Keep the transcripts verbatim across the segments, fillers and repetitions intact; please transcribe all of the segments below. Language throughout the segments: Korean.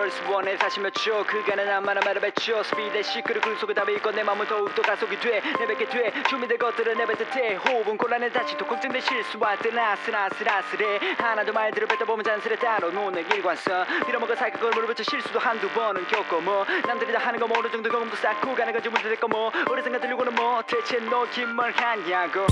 벌써 원해 다시 몇 초 그간은 나만한 말을 뱉죠 스피드의 시끄러 그 속에 답이 있고 내 맘은 더욱더 가속이 돼 내뱉게 돼 준비될 것들을 내뱉을 때 호흡은 곤란해 다치도 걱정된 실수할 때 아슬아슬아슬해 하나도 말들을 뱉다 보면 잔스레 따로 노는 일관성 빌어먹어 살까 걸 물어붙여 실수도 한두 번은 겪고 뭐 남들이 다 하는 거 뭐 어느 정도 경험도 쌓고 가는 건지 문제 될거 뭐 오래 생각 들려고는 뭐 대체 너 긴 말 하냐고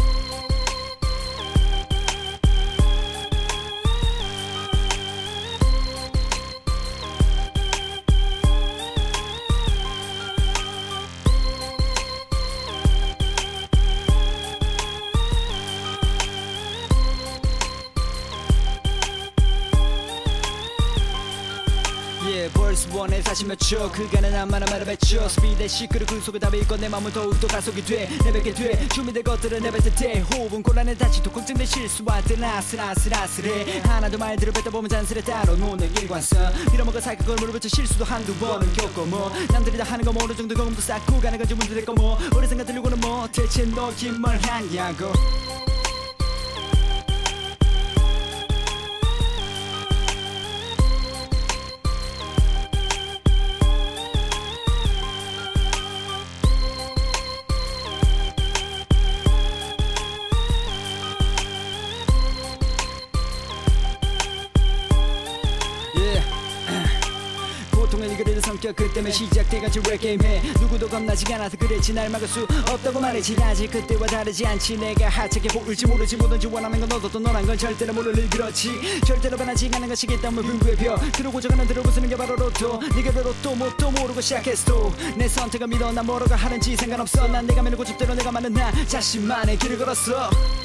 벌써 원해 다시 몇 초 그간은 나만한 말을 뱉죠 스피드의 시끄러 그 속에 답이 있고 내 맘은 더욱더 가속이 돼 내뱉게 돼 준비될 것들을 내뱉을 때 호흡은 곤란해 다치도 걱정된 실수할 때 아슬아슬아슬해 하나도 말들을 뱉다 보면 잔스레 따로 노는 일관성 빌어먹어 살까 걸 물어붙여 실수도 한두 번은 겪고 뭐 남들이 다 하는 거 뭐 어느 정도 경험도 쌓고 가는 건지 문제 될거 뭐 오래 생각 들려고는 뭐 대체 너 긴 말 하냐고 보통의 일그리는 성격 그 때문에 시작돼가지 왜 게임해 누구도 겁나지 않아서 그랬지 날 막을 수 없다고 말했지 아직 그때와 다르지 않지 내가 하찮게 보일지 모르지 뭐든지 원하는 건 너도 또 너란 건 절대로 모를 일 그렇지 절대로 변하지 않는 것이기 때문에 빙구의 벼 들어오고 가는 들어오고 쓰는 게 바로 로또 네가 왜 로또 뭣도 모르고 시작했어 내 선택을 믿어 난 뭐라고 하는지 상관없어 난 내가 믿는 고집대로 내가 맞는 나 자신만의 길을 걸었어